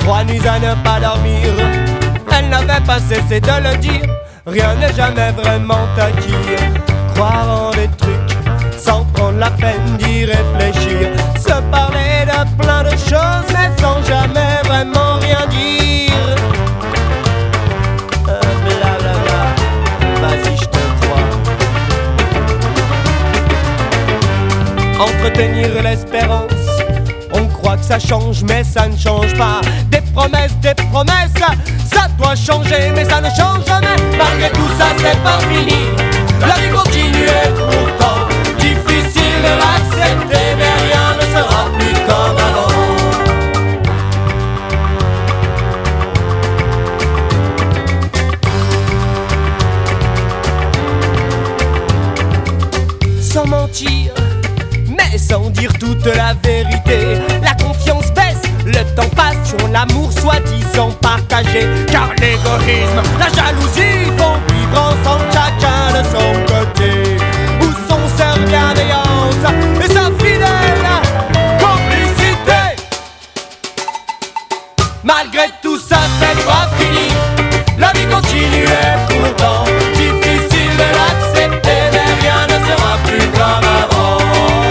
3 nuits à ne pas dormir. Elle n'avait pas cessé de le dire, rien n'est jamais vraiment acquis. Croire en des trucs sans prendre la peine d'y réfléchir. Se parler de plein de choses mais sans jamais vraiment rien dire. Blablabla, vas-y je te crois. Entretenir l'espérance, on croit que ça change mais ça ne change pas. Des promesses, ça doit changer mais ça ne change jamais. Malgré tout ça c'est pas fini, la vie continue et pourtant difficile de l'accepter, mais rien ne sera plus comme avant. Sans mentir, mais sans dire toute la vérité, la confiance baisse, le temps passe sur l'amour soi-disant partagé. Car l'égoïsme, la jalousie font vivre ensemble chacun de son côté. Où sont sa bienveillance et sa fidèle complicité? Malgré tout ça c'est pas fini, la vie continue et pourtant difficile de l'accepter, mais rien ne sera plus comme avant.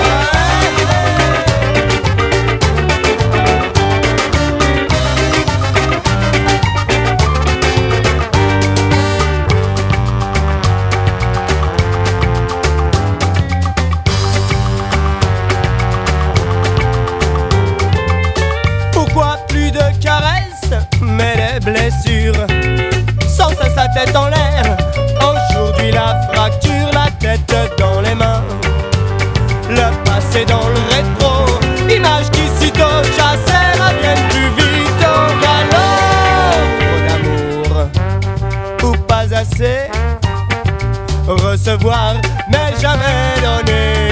Mais les blessures, sans cesse la tête en l'air. Aujourd'hui la fracture, la tête dans les mains. Le passé dans le rétro, images qui sitôt chassaient reviennent plus vite au galop. Trop d'amour, ou pas assez. Recevoir mais jamais donner.